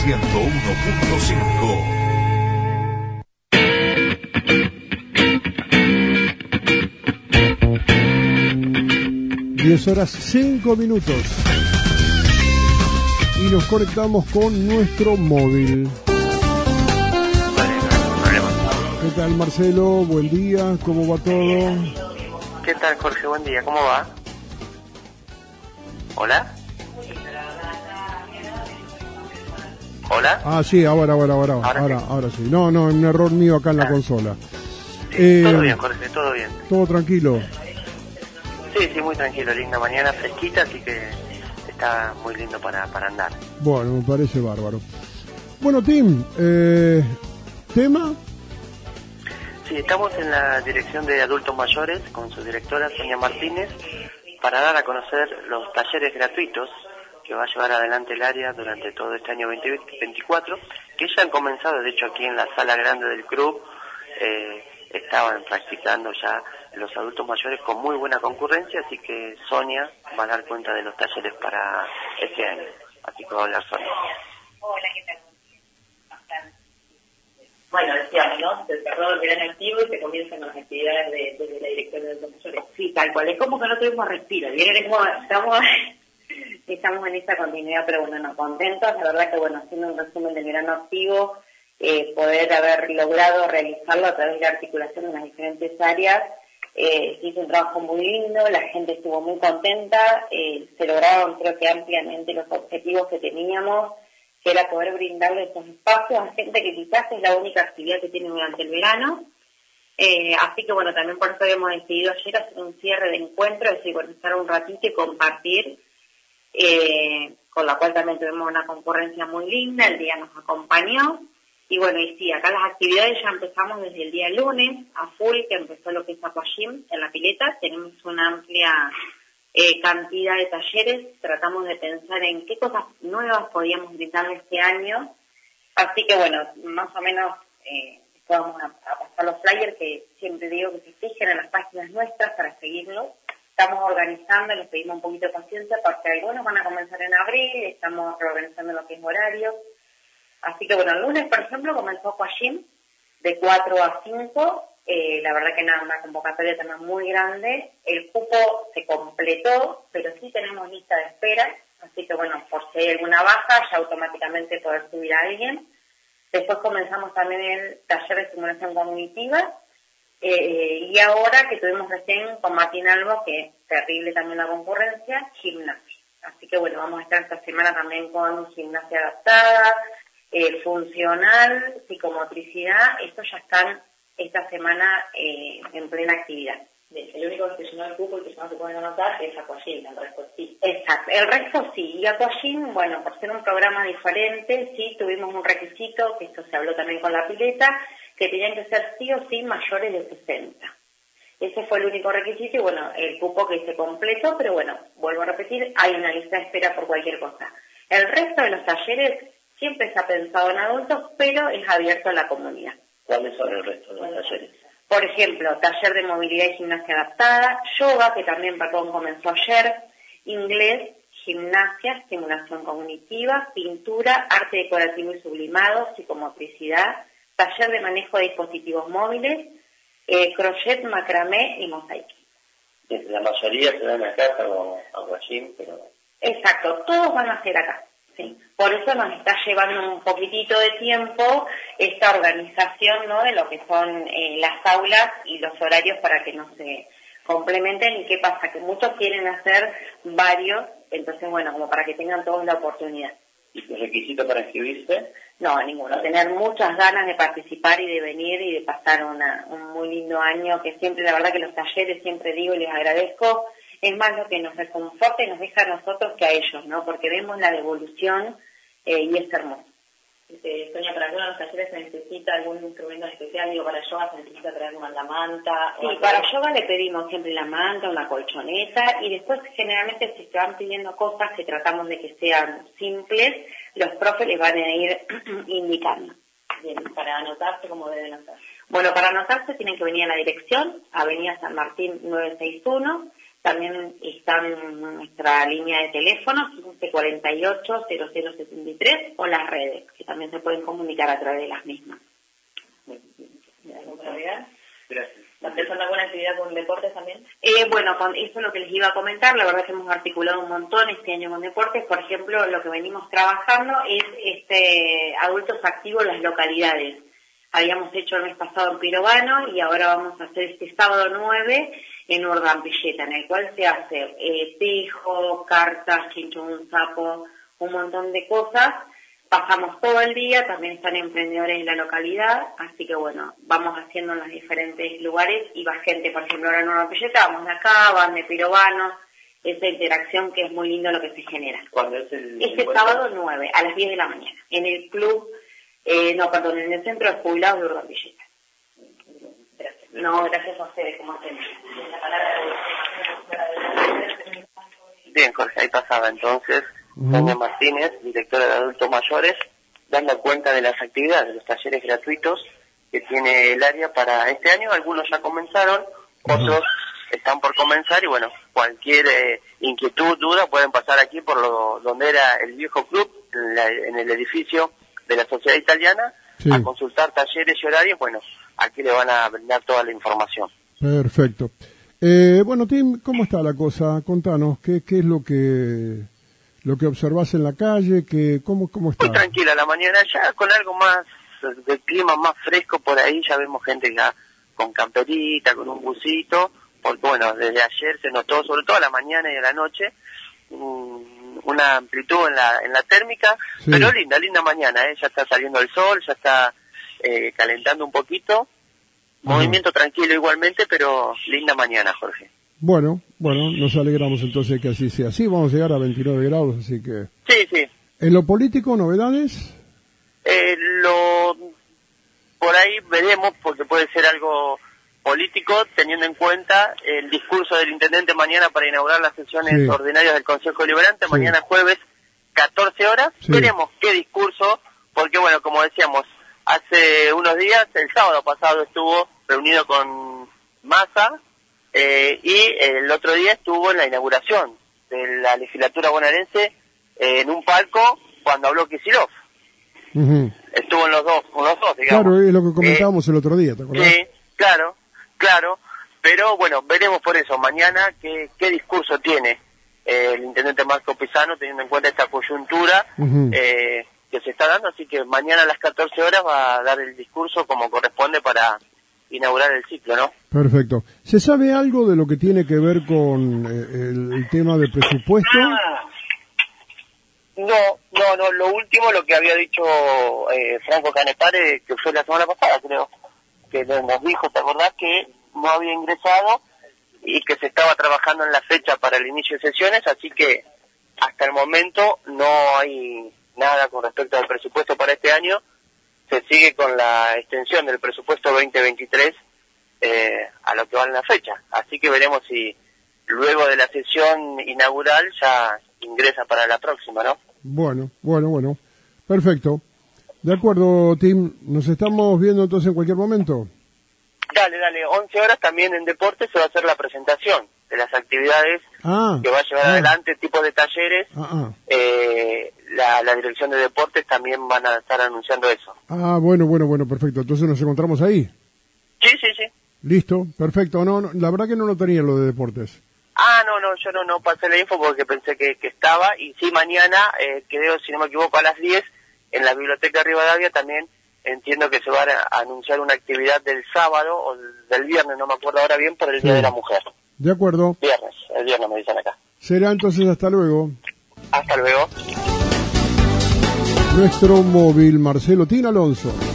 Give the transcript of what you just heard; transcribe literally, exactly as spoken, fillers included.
ciento uno punto cinco. diez horas cinco minutos y nos conectamos con nuestro móvil. ¿Qué tal, Marcelo? Buen día, ¿cómo va todo? ¿Qué tal, Jorge? Buen día, ¿cómo va? ¿Hola? ¿Hola? Ah, sí, ahora, ahora, ahora, ahora, ahora, sí. ahora sí. No, no, un error mío acá en la ah. consola. Sí, eh, todo bien, Jorge, todo bien. ¿Todo tranquilo? Sí, sí, muy tranquilo, linda mañana fresquita, así que está muy lindo para, para andar. Bueno, me parece bárbaro. Bueno, Tim, eh, ¿tema? Sí, estamos en la dirección de adultos mayores con su directora Sonia Martínez para dar a conocer los talleres gratuitos que va a llevar adelante el área durante todo este año veinte veinticuatro, que ya han comenzado, de hecho aquí en la sala grande del club eh, estaban practicando ya los adultos mayores con muy buena concurrencia, así que Sonia va a dar cuenta de los talleres para este año. Así que va a hablar Sonia. Hola, ¿qué tal? Bueno, decíamos, ¿no? Se cerró el verano activo y se comienzan las actividades de, de la dirección de los mayores. Sí, tal cual. Es como que no tuvimos respiro. Estamos, estamos, estamos en esta continuidad, pero bueno, no, contentos. La verdad que, bueno, haciendo un resumen del verano activo, eh, poder haber logrado realizarlo a través de la articulación de las diferentes áreas, eh, se hizo un trabajo muy lindo, la gente estuvo muy contenta, eh, se lograron, creo que ampliamente, los objetivos que teníamos, que era poder brindarle esos espacios a gente que quizás es la única actividad que tiene durante el verano. Eh, así que bueno, también por eso habíamos decidido ayer hacer un cierre de encuentro, es decir, bueno, estar un ratito y compartir, eh, con la cual también tuvimos una concurrencia muy linda, el día nos acompañó. Y bueno, y sí, acá las actividades ya empezamos desde el día lunes, a full, que empezó lo que es Aquagym en la pileta. Tenemos una amplia Eh, cantidad de talleres, tratamos de pensar en qué cosas nuevas podíamos brindar este año, así que bueno, más o menos eh, vamos a, a pasar los flyers que siempre digo que se fijen en las páginas nuestras para seguirlos. Estamos organizando, les pedimos un poquito de paciencia porque algunos van a comenzar en abril, estamos reorganizando lo que es horario, así que bueno, el lunes por ejemplo comenzó Aquagym de cuatro a cinco. Eh, la verdad que nada, una convocatoria también muy grande, el cupo se completó, pero sí tenemos lista de espera, así que bueno, por si hay alguna baja, ya automáticamente poder subir a alguien. Después comenzamos también el taller de simulación cognitiva, eh, y ahora que tuvimos recién con Martín Albo, que es terrible también la concurrencia, gimnasia. Así que bueno, vamos a estar esta semana también con gimnasia adaptada, eh, funcional, psicomotricidad, estos ya están esta semana eh, en plena actividad. El único que se llenó el cupo y que no se pueden anotar es Aquagym, el resto sí. Exacto, el resto sí. Y Aquagym, bueno, por ser un programa diferente, sí tuvimos un requisito, que esto se habló también con la pileta, que tenían que ser sí o sí mayores de sesenta. Ese fue el único requisito y bueno, el cupo que se completó, pero bueno, vuelvo a repetir, hay una lista de espera por cualquier cosa. El resto de los talleres siempre se ha pensado en adultos, pero es abierto a la comunidad. ¿Cuáles son el resto de los talleres? Por ejemplo, taller de movilidad y gimnasia adaptada, yoga, que también, perdón, comenzó ayer, inglés, gimnasia, estimulación cognitiva, pintura, arte decorativo y sublimado, psicomotricidad, taller de manejo de dispositivos móviles, eh, crochet, macramé y mosaico. La mayoría se dan acá, como Aquagym, pero... Exacto, todos van a ser acá. Sí. Por eso nos está llevando un poquitito de tiempo esta organización, ¿no?, de lo que son eh, las aulas y los horarios para que no se complementen. ¿Y qué pasa? Que muchos quieren hacer varios, entonces bueno, como para que tengan todos la oportunidad. ¿Y el requisito para inscribirse? No, ninguno. Tener muchas ganas de participar y de venir y de pasar una, un muy lindo año, que siempre, la verdad que los talleres, siempre digo y les agradezco, es más lo que nos reconforta y nos deja a nosotros que a ellos, ¿no? Porque vemos la devolución eh, y es hermoso. Este, Sonia, para algunos de los talleres se necesita algún instrumento especial, digo, para yoga se necesita traer una la manta. Sí, para yoga le pedimos siempre la manta, una colchoneta, y después generalmente si se van pidiendo cosas que tratamos de que sean simples, los profes les van a ir indicando. Bien, para anotarse, ¿cómo deben hacer? Bueno, para anotarse tienen que venir a la dirección, Avenida San Martín nueve seis uno, También está en nuestra línea de teléfono, quince cuarenta y ocho, cero cero setenta y tres, o las redes, que también se pueden comunicar a través de las mismas. Gracias. ¿Están pensando alguna actividad con deportes también? Eh, bueno, con eso es lo que les iba a comentar. La verdad es que hemos articulado un montón este año con deportes. Por ejemplo, lo que venimos trabajando es este adultos activos en las localidades. Habíamos hecho el mes pasado en Pirovano y ahora vamos a hacer este sábado nueve en Urdampilleta, en el cual se hace eh, tejo, cartas, chinchón, sapo, un montón de cosas. Pasamos todo el día, también están emprendedores en la localidad, así que bueno, vamos haciendo en los diferentes lugares y va gente, por ejemplo, ahora en Urdampilleta, vamos de acá, van de Pirovano, esa interacción que es muy lindo lo que se genera. ¿Cuándo es el Este encuentro? sábado nueve, a las diez de la mañana, en el club, eh, no, perdón, en el centro de jubilados de Urdampilleta. Gracias. No, gracias a ustedes, como hacen. La palabra de... Bien, Jorge, ahí pasaba entonces Ujú. Sonia Martínez, directora de adultos mayores, dando cuenta de las actividades, de los talleres gratuitos que tiene el área para este año. Algunos ya comenzaron, otros están por comenzar y bueno, cualquier eh, inquietud, duda, pueden pasar aquí por lo donde era el viejo club, en, la- en el edificio de la Sociedad Italiana, Sí. a consultar talleres y horarios. Bueno, aquí le van a brindar toda la información. Perfecto. Eh, bueno, Tim, ¿cómo está la cosa? Contanos, ¿qué, qué es lo que lo que observás en la calle? Que, ¿cómo, ¿Cómo está? Muy tranquila la mañana, ya con algo más de clima más fresco por ahí, ya vemos gente ya con camperita, con un busito, porque bueno, desde ayer se notó, sobre todo a la mañana y a la noche, un- una amplitud en la en la térmica, Sí. pero linda, linda mañana, ¿eh? Ya está saliendo el sol, ya está eh, calentando un poquito, movimiento tranquilo igualmente, pero linda mañana, Jorge. Bueno, bueno, nos alegramos entonces que así sea. Sí, vamos a llegar a veintinueve grados, así que... Sí, sí. ¿En lo político, novedades? Eh, lo por ahí veremos, porque puede ser algo político, teniendo en cuenta el discurso del intendente mañana para inaugurar las sesiones Sí. ordinarias del Consejo Deliberante, Sí. mañana jueves, catorce horas. Sí. Veremos qué discurso, porque bueno, como decíamos, hace unos días, el sábado pasado estuvo reunido con Massa, eh, y el otro día estuvo en la inauguración de la legislatura bonaerense, eh, en un palco, cuando habló Kicillof. Ujú. Estuvo en los dos, con los dos, digamos. Claro, es lo que comentábamos el otro día, ¿te Eh, acordás? sí, claro, claro. Pero bueno, veremos por eso mañana qué, qué discurso tiene eh, el intendente Marco Pisano, teniendo en cuenta esta coyuntura Ujú. eh, que se está dando. Así que mañana a las catorce horas va a dar el discurso como corresponde para inaugurar el ciclo, ¿no? Perfecto. ¿Se sabe algo de lo que tiene que ver con eh, el, el tema de presupuesto? No, no, no, lo último, lo que había dicho eh, Franco Canepare, que fue la semana pasada, creo, que nos dijo, ¿te acordás? Que no había ingresado y que se estaba trabajando en la fecha para el inicio de sesiones, así que hasta el momento no hay nada con respecto al presupuesto para este año. Se sigue con la extensión del presupuesto veinte veintitrés eh, a lo que va en la fecha, así que veremos si luego de la sesión inaugural ya ingresa para la próxima, ¿no? Bueno, bueno, bueno. Perfecto. De acuerdo, Tim. Nos estamos viendo entonces en cualquier momento. Dale, dale, once horas también en deporte se va a hacer la presentación de las actividades Ah. que va a llevar ah, adelante, tipo de talleres. Ah, ah. Eh, la, la dirección de deportes también van a estar anunciando eso. Ah, bueno, bueno, bueno, perfecto. Entonces nos encontramos ahí. Sí, sí, sí. Listo, perfecto. No, no, la verdad que no lo tenía lo de deportes. Ah, no, no, yo no, no pasé la info porque pensé que, que estaba. Y sí, mañana, eh, creo, si no me equivoco, a las diez, en la Biblioteca Rivadavia también entiendo que se va a, a anunciar una actividad del sábado o del viernes, no me acuerdo ahora bien, por el Sí. Día de la Mujer. De acuerdo. Viernes, el viernes me dicen acá. Será entonces hasta luego. Hasta luego. Nuestro móvil Marcelo Tin Alonso.